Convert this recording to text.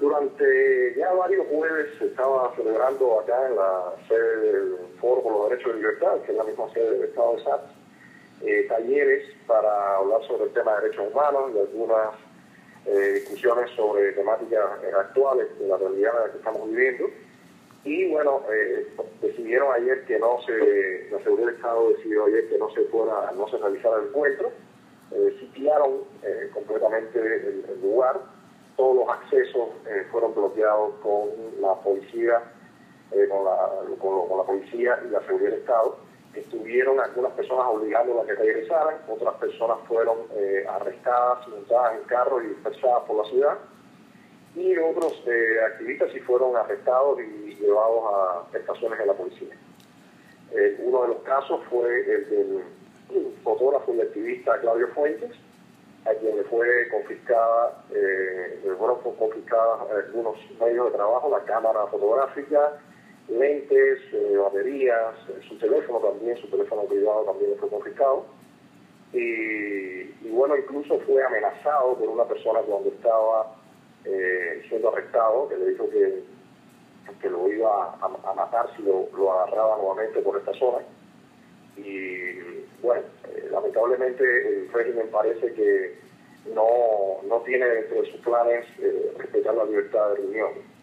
Durante ya varios jueves se estaba celebrando acá en la sede del Foro por los Derechos de Libertad, que es la misma sede del Estado de SAT, talleres para hablar sobre el tema de derechos humanos y algunas discusiones sobre temáticas actuales de la realidad en la que estamos viviendo. Y bueno, decidieron ayer que la seguridad del Estado decidió ayer que no se realizara el encuentro. Sitiaron completamente el lugar. Todos los accesos fueron bloqueados con la policía, con la policía y la seguridad del Estado. Estuvieron algunas personas obligándolas a que regresaran, otras personas fueron arrestadas, montadas en carros y dispersadas por la ciudad, y otros activistas sí fueron arrestados y llevados a estaciones de la policía. Uno de los casos fue el del fotógrafo y activista Claudio Fuentes, a quien le fueron confiscados algunos medios de trabajo, la cámara fotográfica, lentes, baterías, su teléfono privado también le fue confiscado. Y bueno, incluso fue amenazado por una persona cuando estaba siendo arrestado, que le dijo que lo iba a matar si lo agarraba nuevamente por esta zona. Y bueno, lamentablemente el régimen parece que no tiene dentro de sus planes respetar la libertad de reunión.